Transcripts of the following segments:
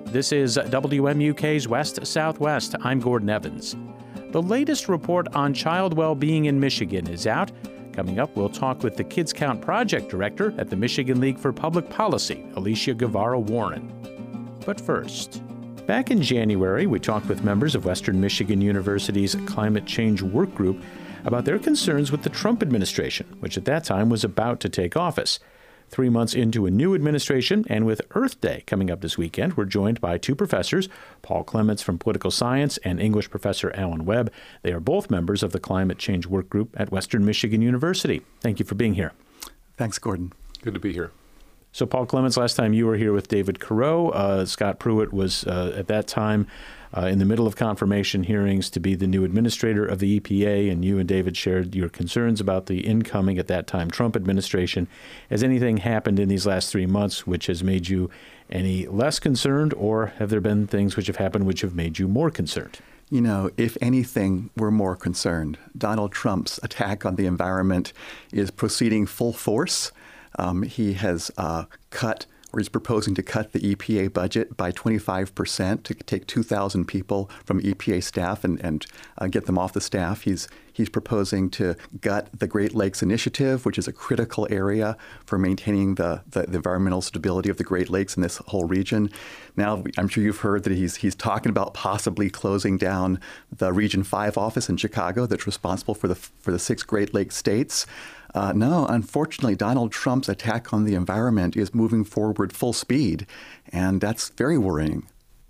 This is WMUK's West Southwest. I'm Gordon Evans. The latest report on child well-being in Michigan is out. Coming up, we'll talk with the Kids Count Project Director at the Michigan League for Public Policy, Alicia Guevara Warren. But first, back in January, we talked with members of Western Michigan University's Climate Change Work Group about their concerns with the Trump administration, which at that time was about to take office. 3 months into a new administration, and with Earth Day coming up this weekend, we're joined by two professors, Paul Clements from Political Science and English professor Alan Webb. They are both members of the Climate Change Work Group at Western Michigan University. Thank you for being here. Thanks, Gordon. Good to be here. So, Paul Clements, last time you were here with David Carew. Scott Pruitt was, at that time, in the middle of confirmation hearings to be the new administrator of the EPA, and you and David shared your concerns about the incoming, at that time, Trump administration. Has anything happened in these last 3 months which has made you any less concerned, or have there been things which have happened which have made you more concerned? You know, if anything, we're more concerned. Donald Trump's attack on the environment is proceeding full force. He has he's proposing to cut the EPA budget by 25%, to take 2,000 people from EPA staff and get them off the staff. He's proposing to gut the Great Lakes Initiative, which is a critical area for maintaining the environmental stability of the Great Lakes in this whole region. Now, I'm sure you've heard that he's talking about possibly closing down the Region 5 office in Chicago that's responsible for the 6 Great Lakes states. No, unfortunately, Donald Trump's attack on the environment is moving forward full speed, and that's very worrying.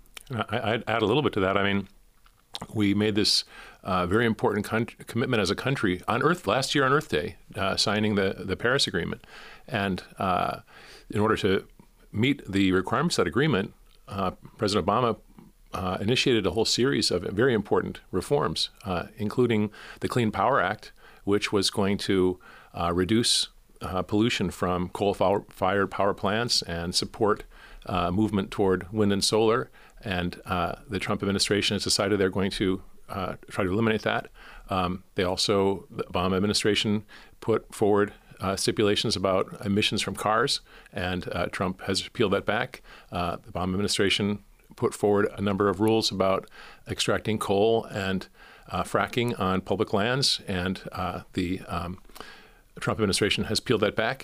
I'd add a little bit to that. I mean, we made this very important commitment as a country on last year on Earth Day, signing the Paris Agreement. And in order to meet the requirements of that agreement, President Obama initiated a whole series of very important reforms, including the Clean Power Act, which was going to reduce pollution from coal-fired power plants and support movement toward wind and solar. And the Trump administration has decided they're going to try to eliminate that. The Obama administration put forward stipulations about emissions from cars, and Trump has peeled that back. The Obama administration put forward a number of rules about extracting coal and fracking on public lands, and the Trump administration has peeled that back.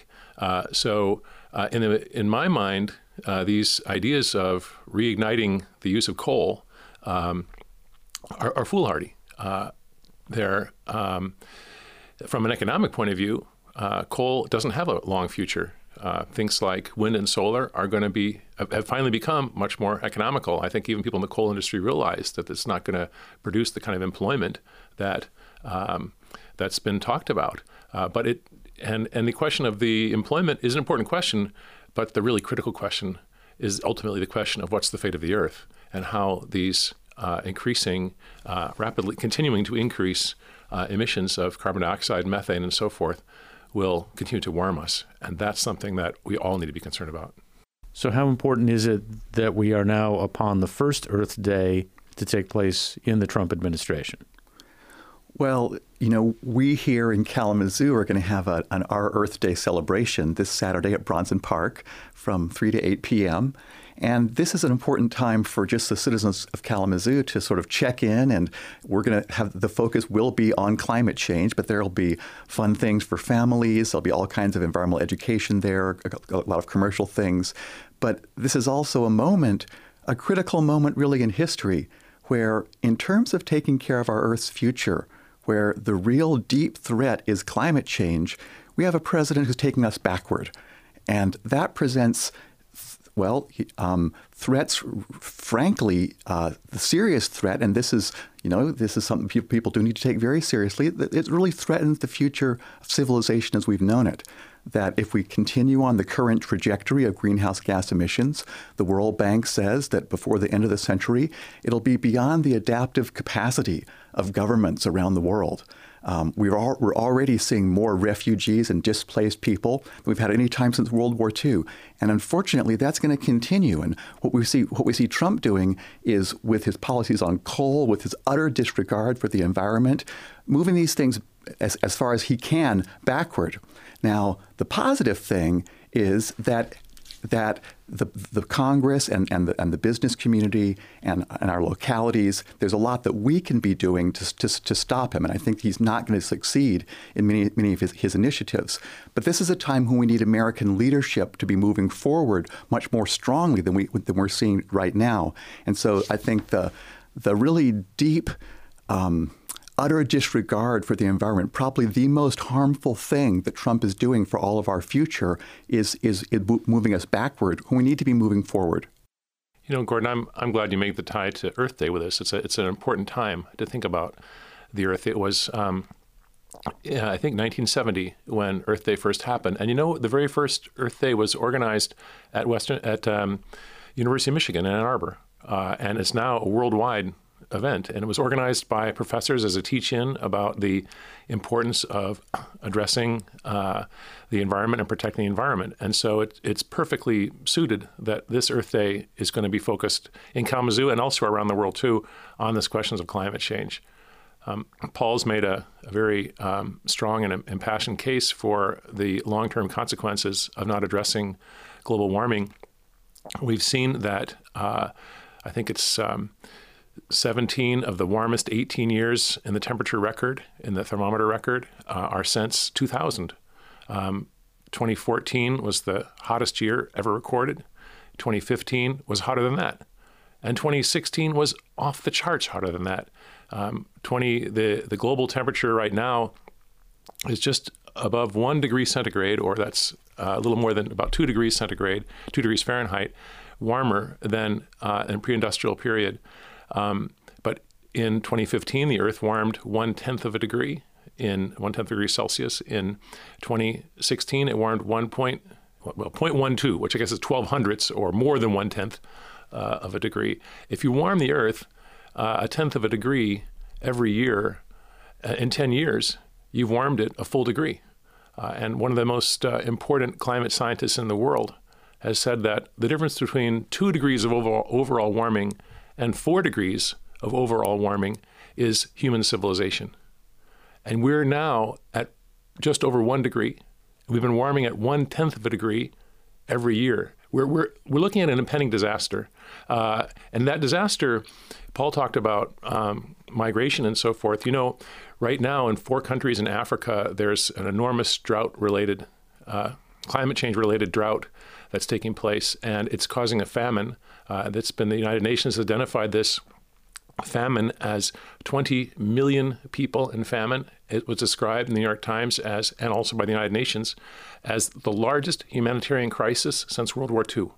So in my mind, these ideas of reigniting the use of coal are foolhardy. They're from an economic point of view, coal doesn't have a long future. Things like wind and solar are going to have finally become much more economical. I think even people in the coal industry realize that it's not going to produce the kind of employment that that's been talked about. But the question of the employment is an important question, but the really critical question is ultimately the question of what's the fate of the earth and how these rapidly continuing to increase emissions of carbon dioxide, methane, and so forth will continue to warm us. And that's something that we all need to be concerned about. So how important is it that we are now upon the first Earth Day to take place in the Trump administration? Well, you know, we here in Kalamazoo are going to have an Our Earth Day celebration this Saturday at Bronson Park from 3 to 8 p.m. And this is an important time for just the citizens of Kalamazoo to sort of check in, and we're going to have the focus will be on climate change, but there'll be fun things for families. There'll be all kinds of environmental education there, a lot of commercial things. But this is also a critical moment really in history, where in terms of taking care of our Earth's future, where the real deep threat is climate change, we have a president who's taking us backward. And that presents threats, frankly, the serious threat, and this is something people do need to take very seriously. It really threatens the future of civilization as we've known it. That if we continue on the current trajectory of greenhouse gas emissions, the World Bank says that before the end of the century, it'll be beyond the adaptive capacity of governments around the world. We're already seeing more refugees and displaced people than we've had any time since World War II. And unfortunately, that's going to continue. And what we see Trump doing is, with his policies on coal, with his utter disregard for the environment, moving these things as far as he can backward. Now, the positive thing is that that the Congress and the business community and our localities, there's a lot that we can be doing to stop him. And I think he's not going to succeed in many of his initiatives. But this is a time when we need American leadership to be moving forward much more strongly than we're seeing right now. And so I think the really deep utter disregard for the environment, probably the most harmful thing that Trump is doing for all of our future, is moving us backward when we need to be moving forward. You know, Gordon, I'm glad you made the tie to Earth Day with us. It's an important time to think about the Earth. It was, I think, 1970 when Earth Day first happened. And you know, the very first Earth Day was organized at University of Michigan in Ann Arbor, and it's now a worldwide event, and it was organized by professors as a teach-in about the importance of addressing the environment and protecting the environment. And so it's perfectly suited that this Earth Day is going to be focused in Kalamazoo and elsewhere around the world too on these questions of climate change. Paul's made a very strong and impassioned case for the long-term consequences of not addressing global warming. We've seen that I think it's 17 of the warmest 18 years in the temperature record, in the thermometer record, are since 2000. 2014 was the hottest year ever recorded. 2015 was hotter than that. And 2016 was off the charts hotter than that. The global temperature right now is just above 1 degree centigrade, or that's a little more than about 2 degrees centigrade, 2 degrees Fahrenheit, warmer than in pre-industrial period. But in 2015, the Earth warmed 1/10 of a degree, in 1/10 degree Celsius. In 2016, it warmed 0.12, which I guess is 1200ths or more than 1/10 of a degree. If you warm the Earth 1/10 of a degree every year, in 10 years, you've warmed it a full degree. And one of the most important climate scientists in the world has said that the difference between 2 degrees of overall warming and 4 degrees of overall warming is human civilization. And we're now at just over 1 degree. We've been warming at 1/10 of a degree every year. We're looking at an impending disaster. And that disaster, Paul talked about migration and so forth. You know, right now in 4 countries in Africa, there's an enormous drought-related, climate change-related drought that's taking place, and it's causing a famine. The United Nations identified this famine as 20 million people in famine. It was described in the New York Times as, and also by the United Nations, as the largest humanitarian crisis since World War II.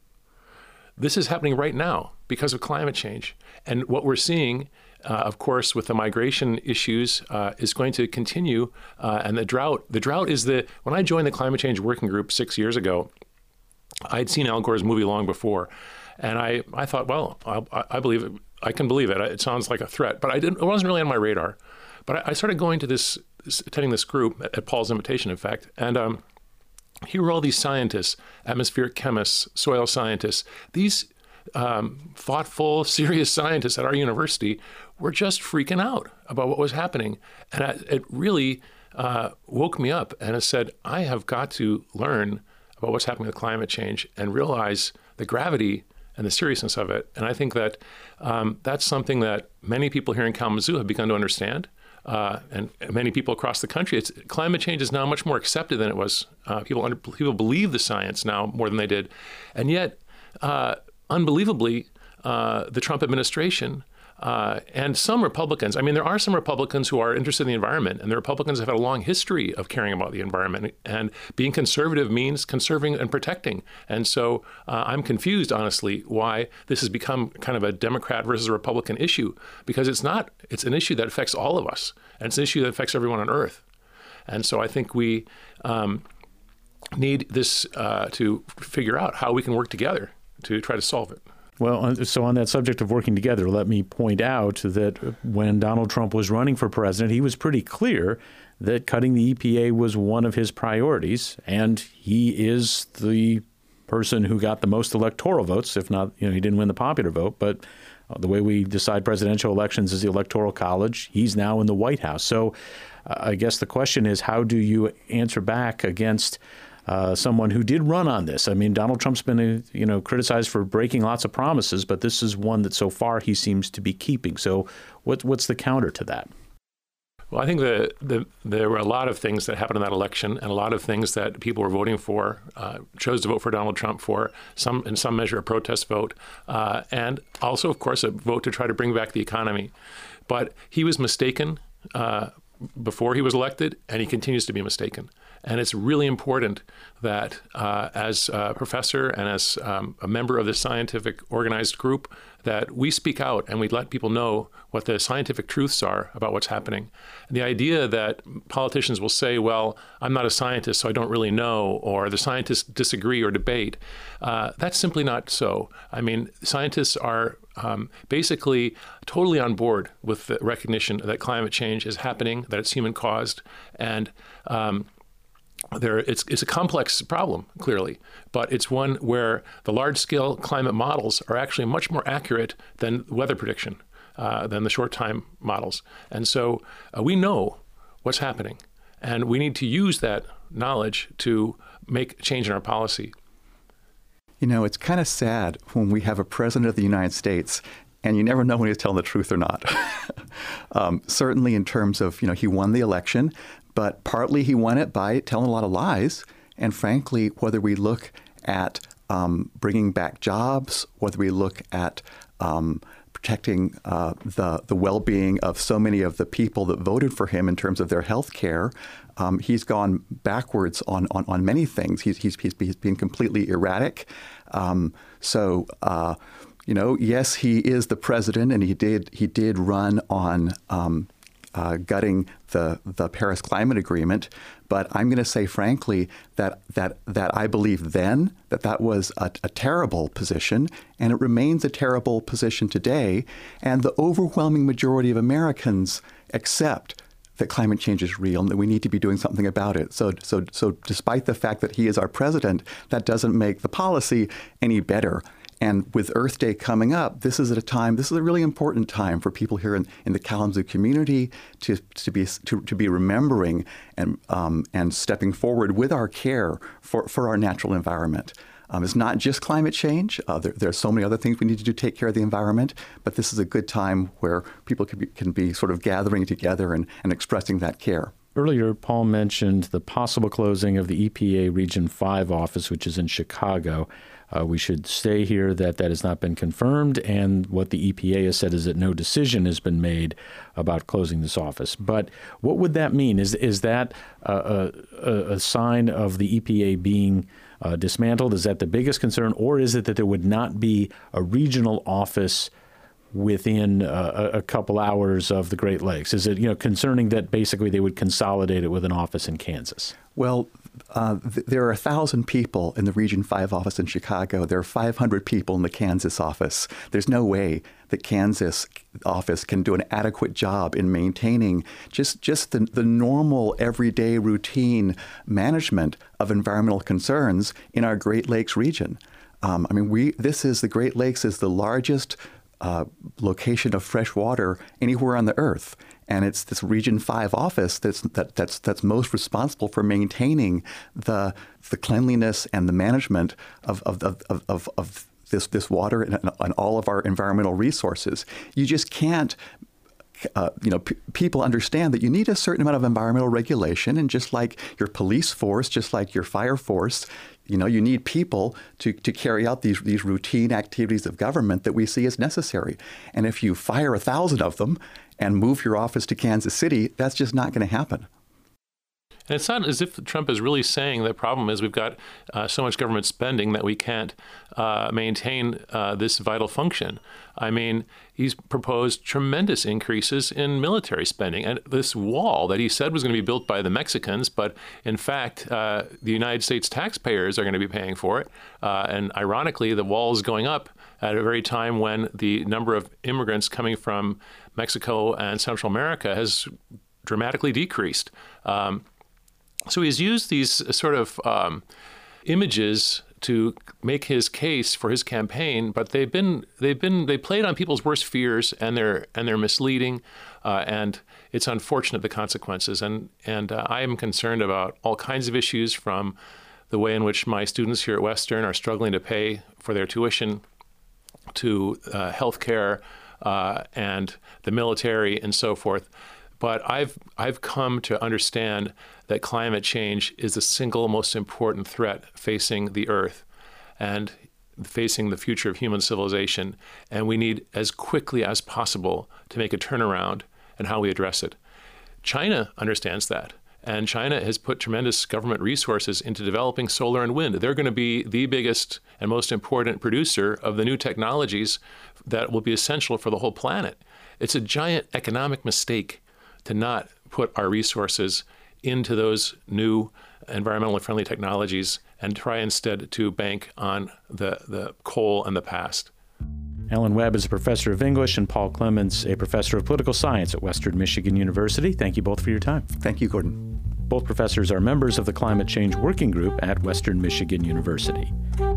This is happening right now because of climate change. And what we're seeing, of course, with the migration issues is going to continue. And the drought is when I joined the climate change working group 6 years ago, I'd seen Al Gore's movie long before. And I thought, well, I believe it. I can believe it. It sounds like a threat, but it wasn't really on my radar. But I started going to attending this group at Paul's invitation, in fact. And here were all these scientists, atmospheric chemists, soil scientists. These thoughtful, serious scientists at our university were just freaking out about what was happening. And it really woke me up. And it said, I have got to learn about what's happening with climate change and realize the gravity and the seriousness of it. And I think that that's something that many people here in Kalamazoo have begun to understand, and many people across the country. Climate change is now much more accepted than it was. People believe the science now more than they did. And yet, unbelievably, the Trump administration and some Republicans, I mean, there are some Republicans who are interested in the environment, and the Republicans have had a long history of caring about the environment. And being conservative means conserving and protecting. And so I'm confused, honestly, why this has become kind of a Democrat versus a Republican issue, because it's not. It's an issue that affects all of us, and it's an issue that affects everyone on Earth. And so I think we need this to figure out how we can work together to try to solve it. Well, so on that subject of working together, let me point out that when Donald Trump was running for president, he was pretty clear that cutting the EPA was one of his priorities, and he is the person who got the most electoral votes, if not, he didn't win the popular vote, but the way we decide presidential elections is the Electoral College. He's now in the White House. So I guess the question is, how do you answer back against someone who did run on this. I mean, Donald Trump's been criticized for breaking lots of promises, but this is one that so far he seems to be keeping. So what's the counter to that? Well, I think there were a lot of things that happened in that election, and a lot of things that people were voting for, chose to vote for Donald Trump for, in some measure a protest vote, and also, of course, a vote to try to bring back the economy. But he was mistaken before he was elected, and he continues to be mistaken. And it's really important that as a professor and as a member of this scientific organized group, that we speak out and we let people know what the scientific truths are about what's happening. And the idea that politicians will say, well, I'm not a scientist, so I don't really know, or the scientists disagree or debate, that's simply not so. I mean, scientists are basically totally on board with the recognition that climate change is happening, that it's human caused, and it's a complex problem, clearly, but it's one where the large-scale climate models are actually much more accurate than weather prediction, than the short-time models. And so we know what's happening, and we need to use that knowledge to make change in our policy. You know, it's kind of sad when we have a president of the United States and you never know when he's telling the truth or not. Certainly in terms of, he won the election, but partly he won it by telling a lot of lies. And frankly, whether we look at bringing back jobs, whether we look at protecting the well-being of so many of the people that voted for him in terms of their health care, he's gone backwards on many things. He's been completely erratic. Yes, he is the president, and he did run on gutting the Paris Climate Agreement. But I'm going to say, frankly, that I believe then that was a terrible position, and it remains a terrible position today. And the overwhelming majority of Americans accept that climate change is real and that we need to be doing something about it. So despite the fact that he is our president, that doesn't make the policy any better. And with Earth Day coming up, this is a really important time for people here in the Kalamazoo community to be remembering and stepping forward with our care for our natural environment. It's not just climate change. There are so many other things we need to do to take care of the environment, but this is a good time where people can be sort of gathering together and expressing that care. Earlier, Paul mentioned the possible closing of the EPA Region 5 office, which is in Chicago. We should say here that has not been confirmed, and what the EPA has said is that no decision has been made about closing this office. But what would that mean? Is that a sign of the EPA being dismantled? Is that the biggest concern, or is it that there would not be a regional office within a couple hours of the Great Lakes? Is it concerning that basically they would consolidate it with an office in Kansas? Well, there are 1,000 people in the Region 5 office in Chicago. There are 500 people in the Kansas office. There's no way the Kansas office can do an adequate job in maintaining just the normal, everyday, routine management of environmental concerns in our Great Lakes region. The Great Lakes is the largest location of fresh water anywhere on the earth. And it's this Region 5 office that's most responsible for maintaining the cleanliness and the management of this water and all of our environmental resources. You just can't. People understand that you need a certain amount of environmental regulation, and just like your police force, just like your fire force, you need people to carry out these routine activities of government that we see as necessary. And if you fire 1,000 of them and move your office to Kansas City, that's just not going to happen. And it's not as if Trump is really saying the problem is we've got so much government spending that we can't maintain this vital function. I mean, he's proposed tremendous increases in military spending. And this wall that he said was going to be built by the Mexicans, but in fact, the United States taxpayers are going to be paying for it. And ironically, the wall is going up at a very time when the number of immigrants coming from Mexico and Central America has dramatically decreased. So he's used these sort of images to make his case for his campaign, but they played on people's worst fears, and they're misleading, and it's unfortunate, the consequences. And I am concerned about all kinds of issues, from the way in which my students here at Western are struggling to pay for their tuition, to healthcare and the military and so forth. But I've come to understand that climate change is the single most important threat facing the Earth and facing the future of human civilization. And we need as quickly as possible to make a turnaround in how we address it. China understands that. And China has put tremendous government resources into developing solar and wind. They're going to be the biggest and most important producer of the new technologies that will be essential for the whole planet. It's a giant economic mistake to not put our resources into those new environmentally friendly technologies and try instead to bank on the coal and the past. Ellen Webb is a professor of English and Paul Clements, a professor of political science at Western Michigan University. Thank you both for your time. Thank you, Gordon. Both professors are members of the Climate Change Working Group at Western Michigan University.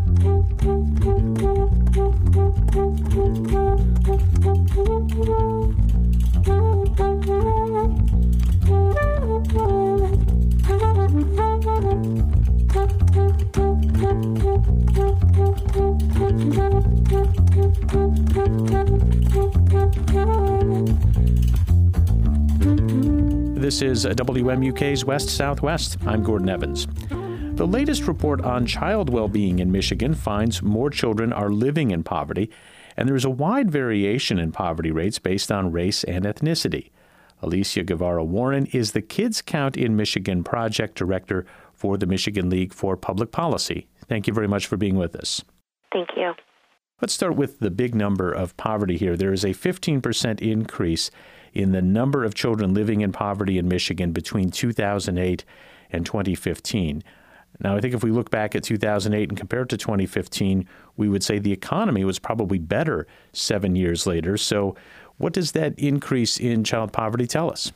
This is WMUK's West Southwest. I'm Gordon Evans. The latest report on child well-being in Michigan finds more children are living in poverty, and there is a wide variation in poverty rates based on race and ethnicity. Alicia Guevara Warren is the Kids Count in Michigan project director for the Michigan League for Public Policy. Thank you very much for being with us. Thank you. Let's start with the big number of poverty here. There is a 15% increase in the number of children living in poverty in Michigan between 2008 and 2015. Now, I think if we look back at 2008 and compare it to 2015, we would say the economy was probably better 7 years later. So what does that increase in child poverty tell us?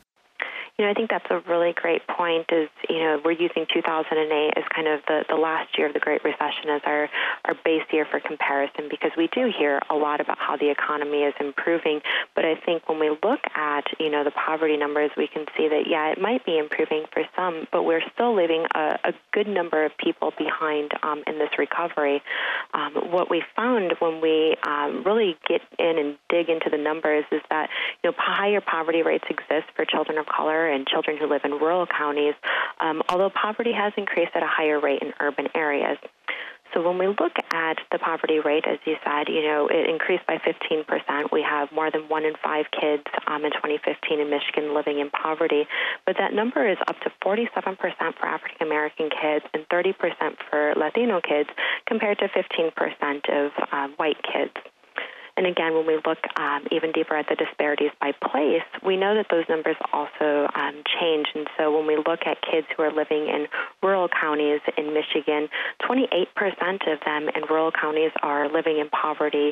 I think that's a really great point is, we're using 2008 as kind of the last year of the Great Recession as our base year for comparison, because we do hear a lot about how the economy is improving. But I think when we look at, the poverty numbers, we can see that, it might be improving for some, but we're still leaving a good number of people behind in this recovery. What we found when we really get in and dig into the numbers is that, higher poverty rates exist for children of color and children who live in rural counties, although poverty has increased at a higher rate in urban areas. So when we look at the poverty rate, as you said, it increased by 15%. We have more than 1 in 5 kids in 2015 in Michigan living in poverty. But that number is up to 47% for African American kids and 30% for Latino kids compared to 15% of white kids. And again, when we look even deeper at the disparities by place, we know that those numbers also change. And so when we look at kids who are living in rural counties in Michigan, 28% of them in rural counties are living in poverty,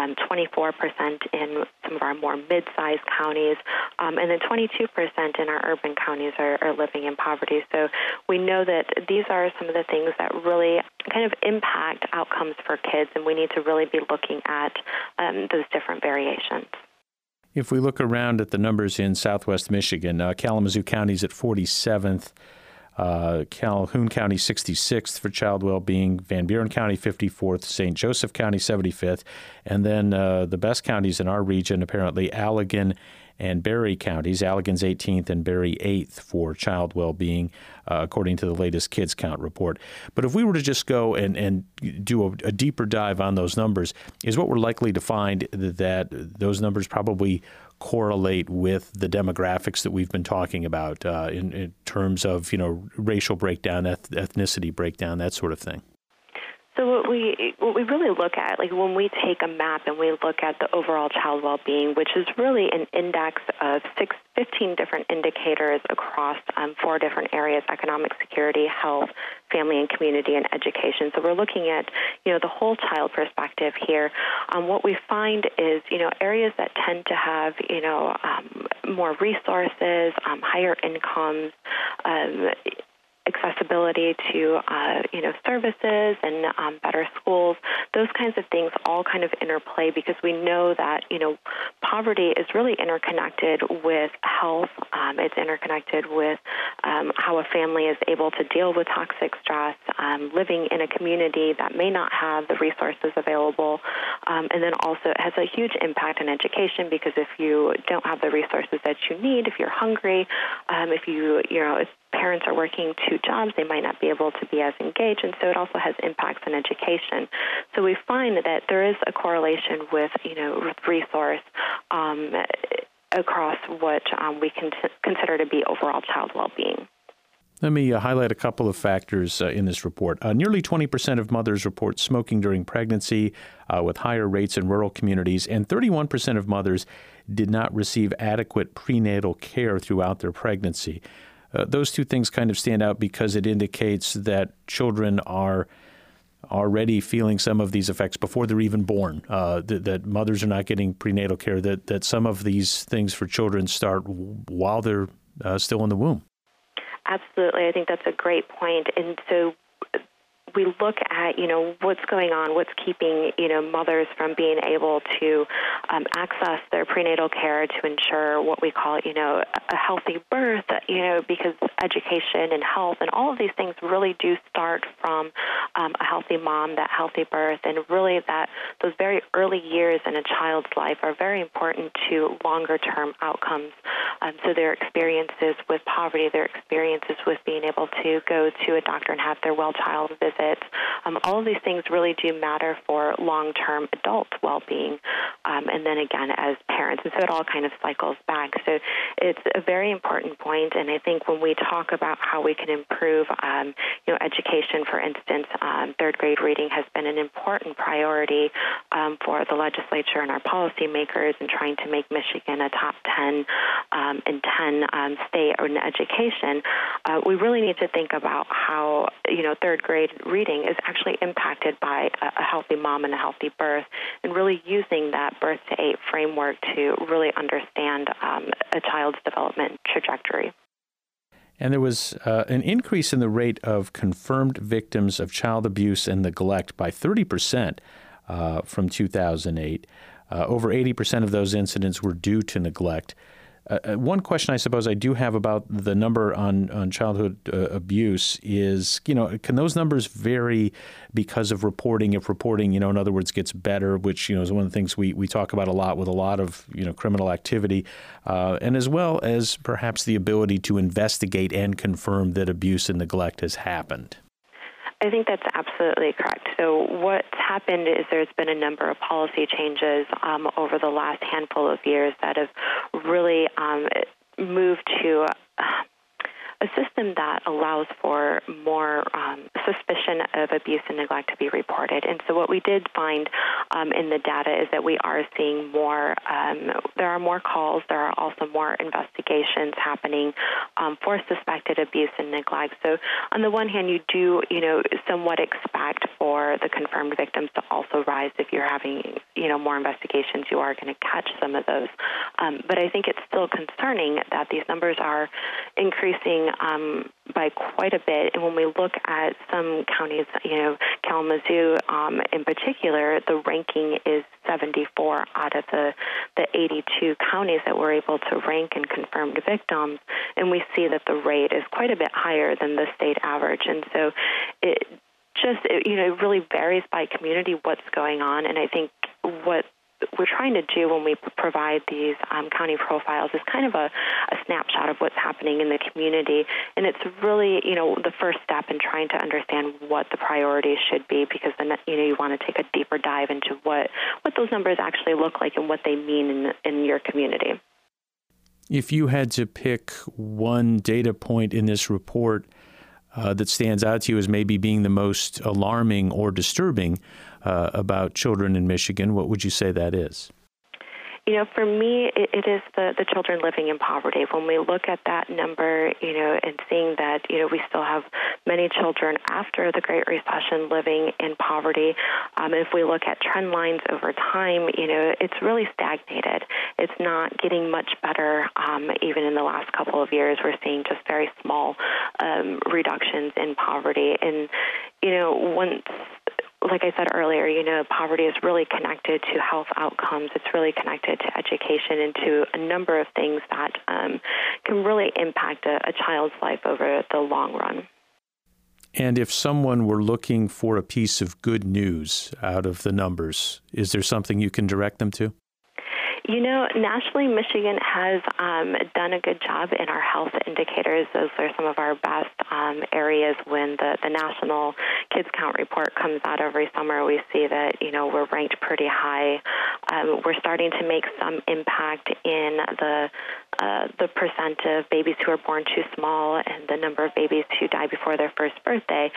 24% in some of our more mid-sized counties, and then 22% in our urban counties are living in poverty. So we know that these are some of the things that really kind of impact outcomes for kids, and we need to really be looking at those different variations. If we look around at the numbers in southwest Michigan, Kalamazoo County is at 47th, Calhoun County 66th for child well-being, Van Buren County 54th, St. Joseph County 75th, and then the best counties in our region, apparently Allegan and Berry counties. Allegan's 18th and Berry 8th for child well-being, according to the latest Kids Count report. But if we were to just go and do a deeper dive on those numbers, is what we're likely to find that those numbers probably correlate with the demographics that we've been talking about in terms of, racial breakdown, ethnicity breakdown, that sort of thing? So what we really look at, like when we take a map and we look at the overall child well-being, which is really an index of 15 different indicators across 4 different areas: economic security, health, family and community, and education. So we're looking at, the whole child perspective here. What we find is, areas that tend to have, more resources, higher incomes, accessibility to, services and better schools. Those kinds of things all kind of interplay because we know that, poverty is really interconnected with health. It's interconnected with how a family is able to deal with toxic stress, living in a community that may not have the resources available. And then also it has a huge impact on education because if you don't have the resources that you need, if you're hungry, if parents are working two jobs, they might not be able to be as engaged, and so it also has impacts on education. So we find that there is a correlation with, with resource across what we can consider to be overall child well-being. Let me highlight a couple of factors in this report. Nearly 20% of mothers report smoking during pregnancy, with higher rates in rural communities, and 31% of mothers did not receive adequate prenatal care throughout their pregnancy. Those two things kind of stand out because it indicates that children are already feeling some of these effects before they're even born, that mothers are not getting prenatal care, that some of these things for children start while they're still in the womb. Absolutely. I think that's a great point. And so we look at, what's going on, what's keeping, mothers from being able to access their prenatal care to ensure what we call, a healthy birth, because education and health and all of these things really do start from a healthy mom, that healthy birth, and really that those very early years in a child's life are very important to longer-term outcomes. So their experiences with poverty, their experiences with being able to go to a doctor and have their well child visits, all of these things really do matter for long-term adult well-being, and then again as parents. And so it all kind of cycles back. So it's a very important point, and I think when we talk about how we can improve, education, for instance, third grade reading has been an important priority for the legislature and our policymakers in trying to make Michigan a top 10 in 10 state in education. We really need to think about how, third grade reading is actually impacted by a healthy mom and a healthy birth, and really using that birth to 8 framework to really understand a child's development trajectory. And there was an increase in the rate of confirmed victims of child abuse and neglect by 30% from 2008. Over 80% of those incidents were due to neglect. One question I suppose I do have about the number on childhood abuse is, can those numbers vary because of reporting? If reporting, in other words, gets better, which, is one of the things we talk about a lot with a lot of, criminal activity, and as well as perhaps the ability to investigate and confirm that abuse and neglect has happened. I think that's absolutely correct. So what's happened is there's been a number of policy changes over the last handful of years that have really moved to a system that allows for more suspicion of abuse and neglect to be reported. And so what we did find in the data is that we are seeing more, there are more calls, there are also more investigations happening for suspected abuse and neglect. So on the one hand, you do, somewhat expect for the confirmed victims to also rise. If you're having, more investigations, you are going to catch some of those. But I think it's still concerning that these numbers are increasing by quite a bit. And when we look at some counties, Kalamazoo in particular, the ranking is 74 out of the 82 counties that we're able to rank in confirmed victims. And we see that the rate is quite a bit higher than the state average. And so it really varies by community what's going on. And I think what we're trying to do when we provide these county profiles is kind of a snapshot of what's happening in the community. And it's really, the first step in trying to understand what the priorities should be, because then, you want to take a deeper dive into what those numbers actually look like and what they mean in your community. If you had to pick one data point in this report that stands out to you as maybe being the most alarming or disturbing about children in Michigan, what would you say that is? For me, it is the children living in poverty. When we look at that number, and seeing that, we still have many children after the Great Recession living in poverty. If we look at trend lines over time, it's really stagnated. It's not getting much better. Even in the last couple of years, we're seeing just very small reductions in poverty. And, once, like I said earlier, poverty is really connected to health outcomes. It's really connected to education and to a number of things that can really impact a child's life over the long run. And if someone were looking for a piece of good news out of the numbers, is there something you can direct them to? Nationally, Michigan has done a good job in our health indicators. Those are some of our best areas. When the National Kids Count report comes out every summer, we see that, we're ranked pretty high. We're starting to make some impact in the percent of babies who are born too small and the number of babies who die before their first birthday.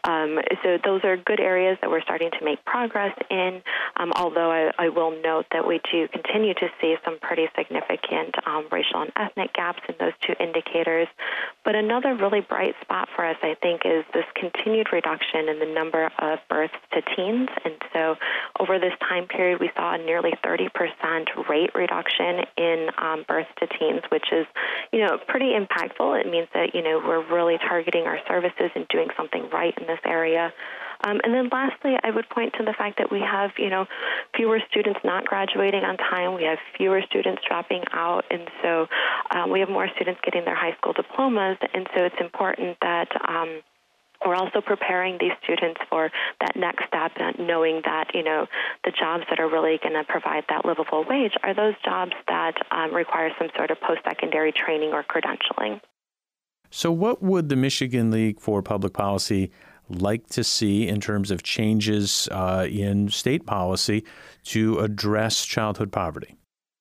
So those are good areas that we're starting to make progress in, although I will note that we do continue to see some pretty significant racial and ethnic gaps in those two indicators. But another really bright spot for us, I think, is this continued reduction in the number of births to teens. And so over this time period, we saw a nearly 30% rate reduction in births to teens, which is, pretty impactful. It means that, we're really targeting our services and doing something right in this area. And then lastly, I would point to the fact that we have, fewer students not graduating on time. We have fewer students dropping out. And so we have more students getting their high school diplomas. And so it's important that we're also preparing these students for that next step, knowing that, the jobs that are really going to provide that livable wage are those jobs that require some sort of post-secondary training or credentialing. So what would the Michigan League for Public Policy like to see in terms of changes in state policy to address childhood poverty?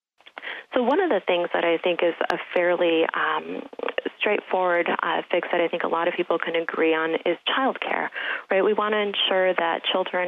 So one of the things that I think is a fairly straightforward fix that I think a lot of people can agree on is childcare, right? We want to ensure that children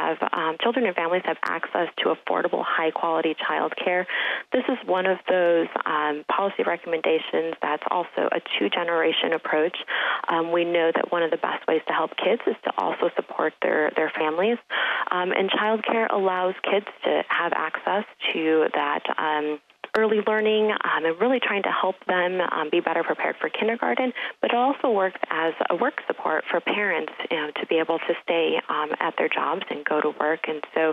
and families have access to affordable, high-quality childcare. This is one of those policy recommendations that's also a two-generation approach. We know that one of the best ways to help kids is to also support their families, and childcare allows kids to have access to that early learning and really trying to help them be better prepared for kindergarten, but it also works as a work support for parents to be able to stay at their jobs and go to work. And so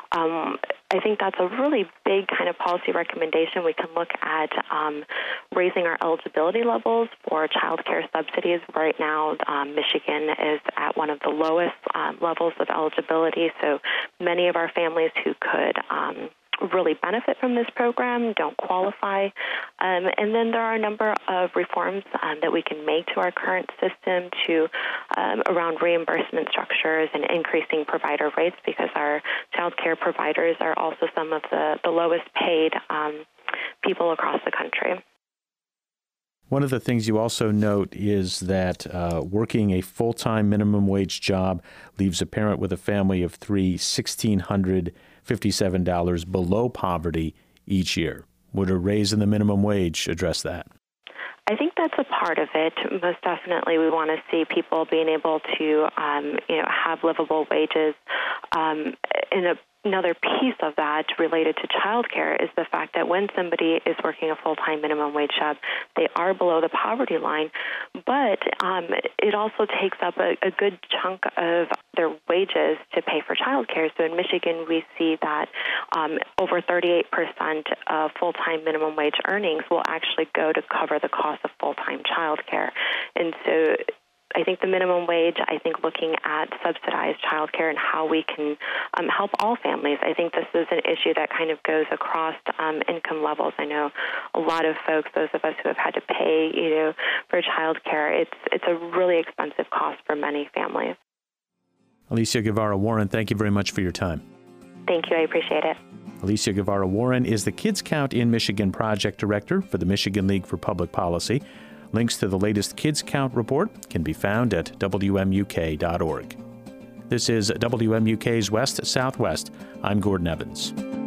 I think that's a really big kind of policy recommendation. We can look at raising our eligibility levels for child care subsidies. Right now, Michigan is at one of the lowest levels of eligibility, so many of our families who could really benefit from this program don't qualify. And then there are a number of reforms that we can make to our current system to around reimbursement structures and increasing provider rates, because our child care providers are also some of the lowest paid people across the country. One of the things you also note is that working a full-time minimum wage job leaves a parent with a family of three $1,657 below poverty each year. Would a raise in the minimum wage address that? I think that's a part of it. Most definitely, we want to see people being able to, have livable wages. Another piece of that related to childcare is the fact that when somebody is working a full-time minimum wage job, they are below the poverty line, but it also takes up a good chunk of their wages to pay for childcare. So in Michigan, we see that over 38% of full-time minimum wage earnings will actually go to cover the cost of full-time childcare. And so I think the minimum wage, looking at subsidized childcare and how we can help all families. I think this is an issue that kind of goes across income levels. I know a lot of folks, those of us who have had to pay, for childcare, it's a really expensive cost for many families. Alicia Guevara-Warren, thank you very much for your time. Thank you. I appreciate it. Alicia Guevara-Warren is the Kids Count in Michigan Project Director for the Michigan League for Public Policy. Links to the latest Kids Count report can be found at WMUK.org. This is WMUK's West Southwest. I'm Gordon Evans.